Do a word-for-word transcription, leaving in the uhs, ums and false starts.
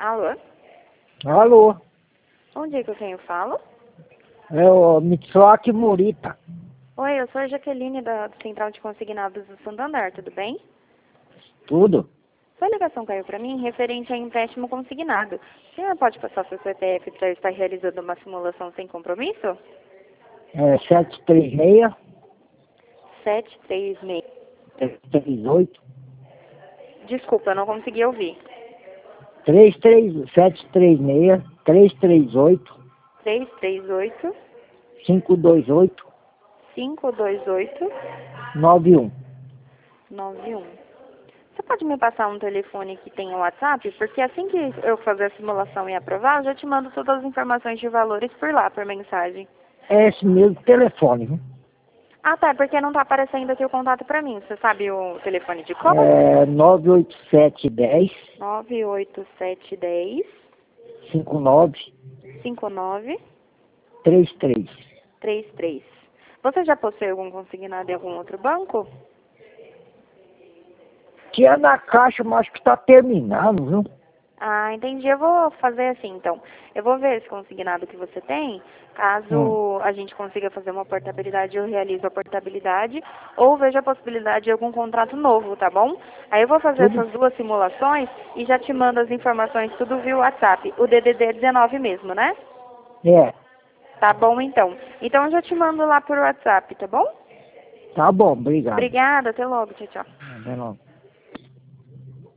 Alô? Alô, Onde é que eu tenho falo? é o Mitsuaki Morita. Oi, eu sou a Jaqueline da Central de Consignados do Santander, tudo bem? Tudo? Sua ligação caiu para mim referente a empréstimo consignado. A senhora pode passar seu C P F para eu estar realizando uma simulação sem compromisso? É sete três seis, sete três seis. três três oito, Desculpa, eu não consegui ouvir. três três sete três seis, três três oito, três três oito, cinco dois oito, cinco dois oito, nove um. nove um. Você pode me passar um telefone que tem o WhatsApp? Porque assim que eu fazer a simulação e aprovar, eu já te mando todas as informações de valores por lá, por mensagem. É esse mesmo telefone, viu? Ah, tá, porque não tá aparecendo aqui o contato pra mim. Você sabe o telefone de cor? É nove oito sete um zero, nove oito sete um zero, cinco nove cinco nove três três. três três. Você já possui algum consignado em algum outro banco? Tinha na caixa, mas acho que tá terminando, viu? Ah, entendi. Eu vou fazer assim, então. Eu vou ver esse consignado que você tem. Caso Hum. a gente consiga fazer uma portabilidade, eu realizo a portabilidade. Ou vejo a possibilidade de algum contrato novo, tá bom? Aí eu vou fazer Tudo? essas duas simulações e já te mando as informações tudo via WhatsApp. O D D D é dezenove mesmo, né? É, Tá bom, então. Então eu já te mando lá por WhatsApp, tá bom? tá bom, obrigado. Obrigada. Até logo. Tchau, tchau. Até logo.